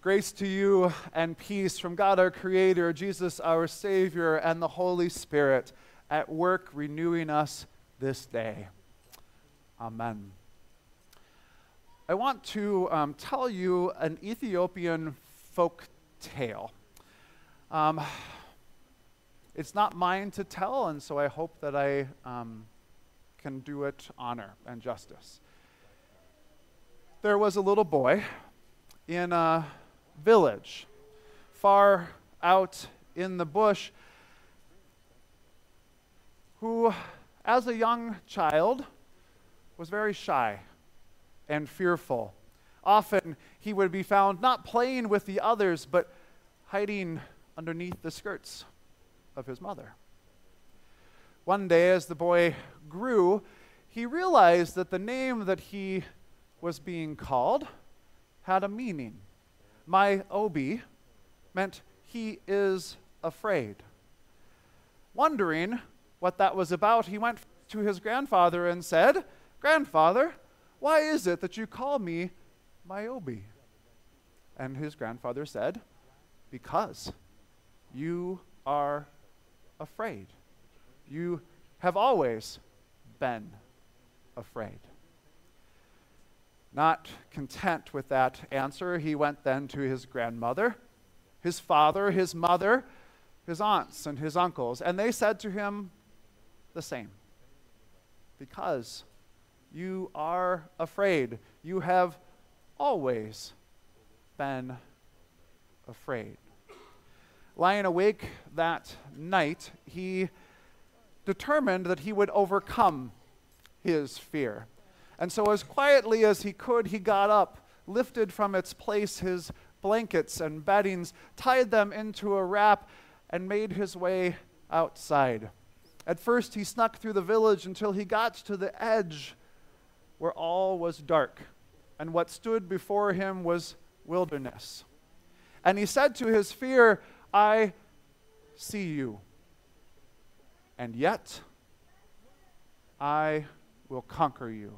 Grace to you and peace from God our Creator, Jesus our Savior, and the Holy Spirit at work renewing us this day. Amen. I want to tell you an Ethiopian folk tale. It's not mine to tell, and so I hope that I can do it honor and justice. There was a little boy in a village far out in the bush who, as a young child, was very shy and fearful. Often he would be found not playing with the others, but hiding underneath the skirts of his mother. One day, as the boy grew, he realized that the name that he was being called had a meaning. My Obi meant he is afraid. Wondering what that was about, he went to his grandfather and said, "Grandfather, why is it that you call me my Obi?" And his grandfather said, "Because you are afraid. You have always been afraid." Not content with that answer, he went then to his grandmother, his father, his mother, his aunts, and his uncles, and they said to him the same. Because you are afraid. You have always been afraid. Lying awake that night, he determined that he would overcome his fear. And so as quietly as he could, he got up, lifted from its place his blankets and beddings, tied them into a wrap, and made his way outside. At first, he snuck through the village until he got to the edge where all was dark, and what stood before him was wilderness. And he said to his fear, "I see you, and yet I will conquer you."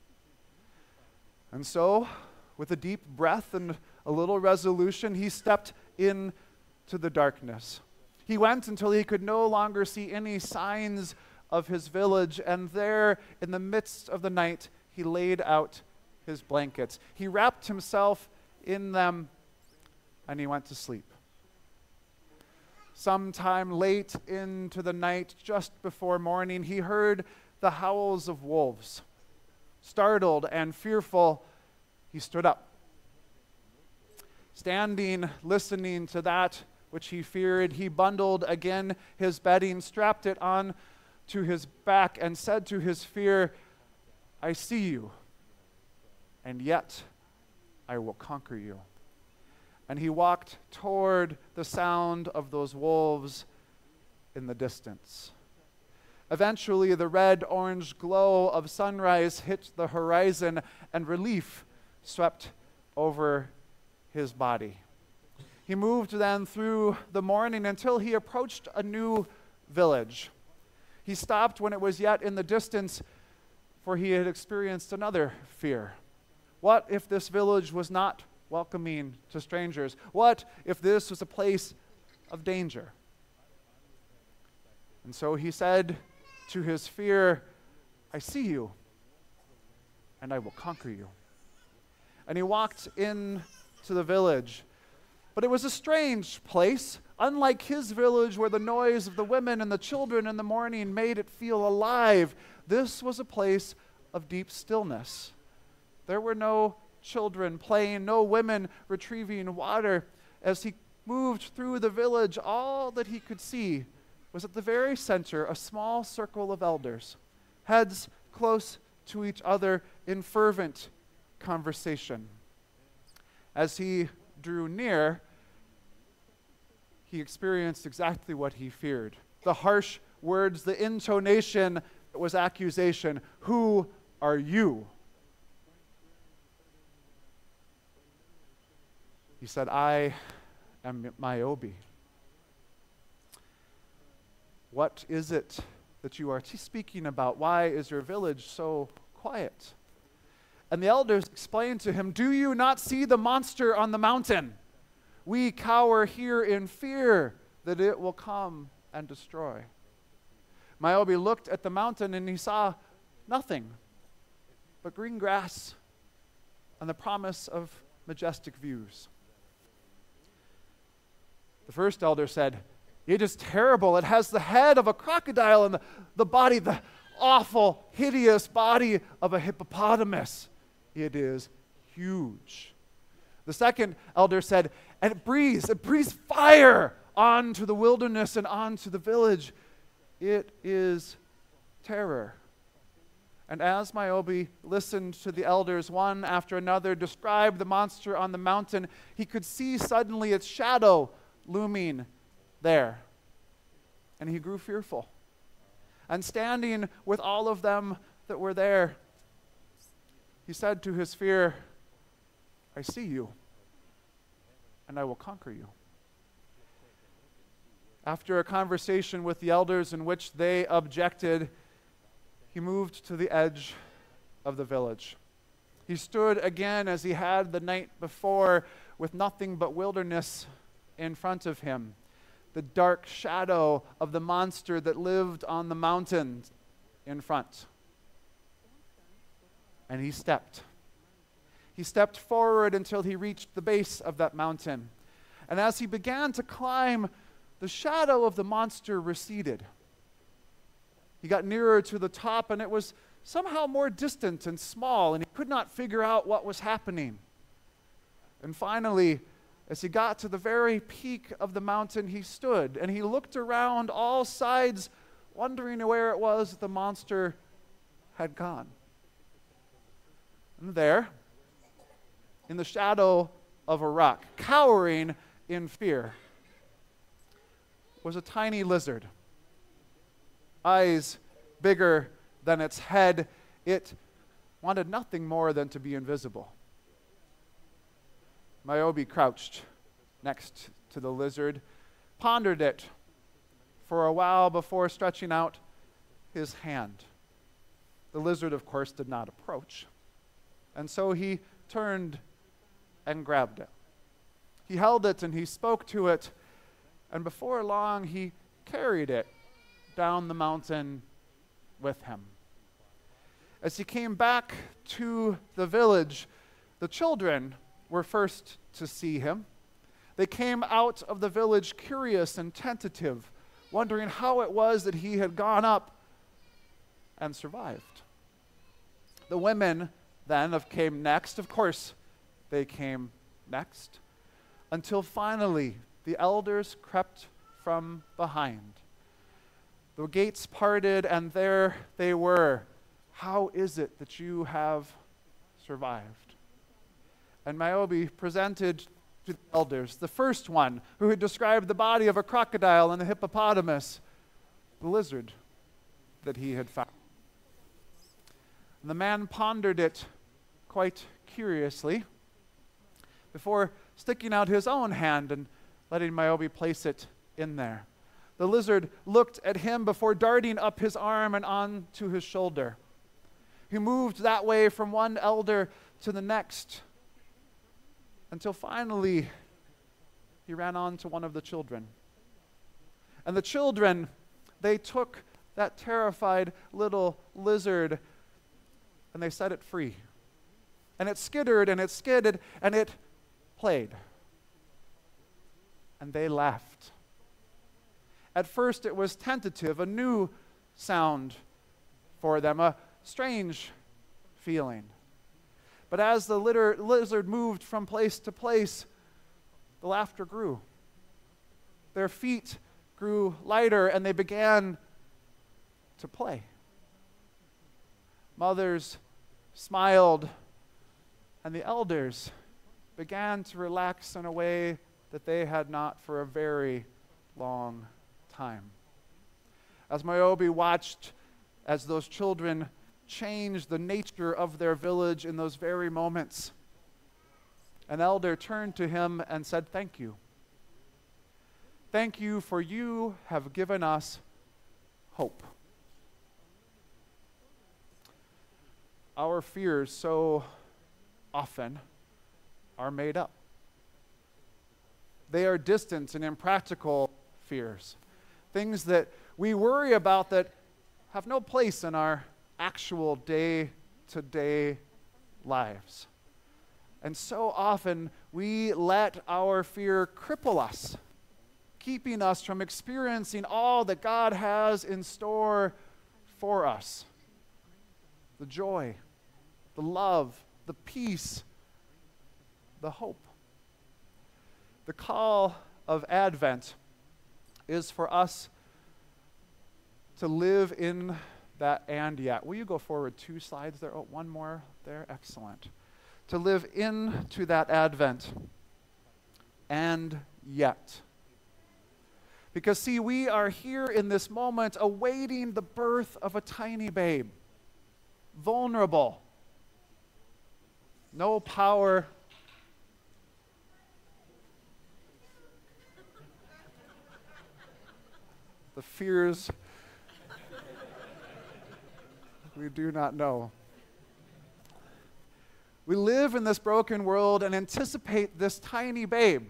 And so, with a deep breath and a little resolution, he stepped into the darkness. He went until he could no longer see any signs of his village, and there, in the midst of the night, he laid out his blankets. He wrapped himself in them, and he went to sleep. Sometime late into the night, just before morning, he heard the howls of wolves. Startled and fearful, he stood up. Standing, listening to that which he feared, he bundled again his bedding, strapped it on to his back, and said to his fear, "I see you, and yet I will conquer you." And he walked toward the sound of those wolves in the distance. Eventually, the red-orange glow of sunrise hit the horizon, and relief swept over his body. He moved then through the morning until he approached a new village. He stopped when it was yet in the distance, for he had experienced another fear. What if this village was not welcoming to strangers? What if this was a place of danger? And so he said to his fear, "I see you, and I will conquer you." And he walked into the village. But it was a strange place, unlike his village where the noise of the women and the children in the morning made it feel alive. This was a place of deep stillness. There were no children playing, no women retrieving water. As he moved through the village, all that he could see was at the very center a small circle of elders, heads close to each other in fervent conversation. As he drew near, he experienced exactly what he feared. The harsh words, the intonation that was accusation. "Who are you?" He said, "I am my Obi." "What is it that you are speaking about? Why is your village so quiet?" And the elders explained to him, "Do you not see the monster on the mountain? We cower here in fear that it will come and destroy. Niobe looked at the mountain and he saw nothing but green grass and the promise of majestic views. The first elder said, "It is terrible. It has the head of a crocodile and the body, the awful, hideous body of a hippopotamus. It is huge." The second elder said, "And it breathes fire onto the wilderness and onto the village. It is terror." And as Niobe listened to the elders one after another describe the monster on the mountain, he could see suddenly its shadow looming there. And he grew fearful. And standing with all of them that were there, he said to his fear, "I see you, and I will conquer you." After a conversation with the elders in which they objected, he moved to the edge of the village. He stood again as he had the night before, with nothing but wilderness in front of him, the dark shadow of the monster that lived on the mountain in front. And he stepped. He stepped forward until he reached the base of that mountain. And as he began to climb, the shadow of the monster receded. He got nearer to the top, and it was somehow more distant and small, and he could not figure out what was happening. And finally, as he got to the very peak of the mountain, he stood, and he looked around all sides, wondering where it was the monster had gone. And there, in the shadow of a rock, cowering in fear, was a tiny lizard. Eyes bigger than its head. It wanted nothing more than to be invisible. Niobe crouched next to the lizard, pondered it for a while before stretching out his hand. The lizard, of course, did not approach, and so he turned and grabbed it. He held it and he spoke to it, and before long he carried it down the mountain with him. As he came back to the village, the children were first to see him. They came out of the village curious and tentative, wondering how it was that he had gone up and survived. The women then came next. Of course, they came next, until finally the elders crept from behind. The gates parted, and there they were. "How is it that you have survived?" And Niobe presented to the elders the first one, who had described the body of a crocodile and the hippopotamus, the lizard that he had found. And the man pondered it quite curiously before sticking out his own hand and letting Niobe place it in there. The lizard looked at him before darting up his arm and on to his shoulder. He moved that way from one elder to the next, until finally he ran on to one of the children. And the children, they took that terrified little lizard and they set it free. And it skittered and it skidded and it played. And they laughed. At first it was tentative, a new sound for them, a strange feeling. But as the lizard moved from place to place, the laughter grew. Their feet grew lighter and they began to play. Mothers smiled and the elders began to relax in a way that they had not for a very long time. As Niobe watched as those children changed the nature of their village in those very moments, an elder turned to him and said, "Thank you. Thank you, for you have given us hope." Our fears so often are made up. They are distant and impractical fears, things that we worry about that have no place in our actual day-to-day lives. And so often we let our fear cripple us, keeping us from experiencing all that God has in store for us. The joy, the love, the peace, the hope. The call of Advent is for us to live in that and yet. Will you go forward 2 slides there? Oh, one more there. Excellent. To live into that Advent and yet. Because, see, we are here in this moment awaiting the birth of a tiny babe, vulnerable, no power, the fears we do not know. We live in this broken world and anticipate this tiny babe.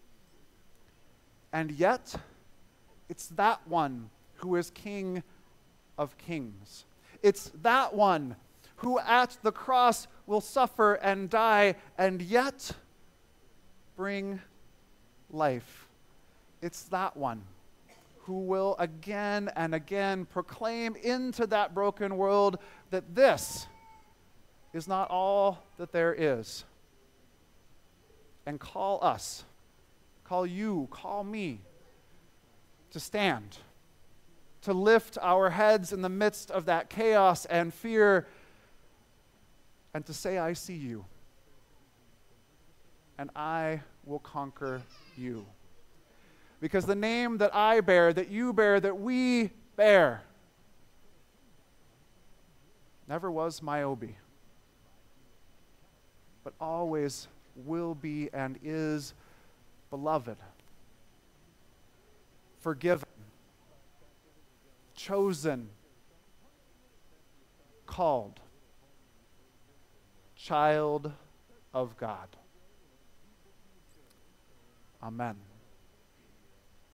And yet, it's that one who is King of Kings. It's that one who at the cross will suffer and die and yet bring life. It's that one who will again and again proclaim into that broken world that this is not all that there is. And call us, call you, call me to stand, to lift our heads in the midst of that chaos and fear, and to say, I see you, and I will conquer you. Because the name that I bear, that you bear, that we bear, never was Myobe, but always will be and is beloved, forgiven, chosen, called, child of God. Amen.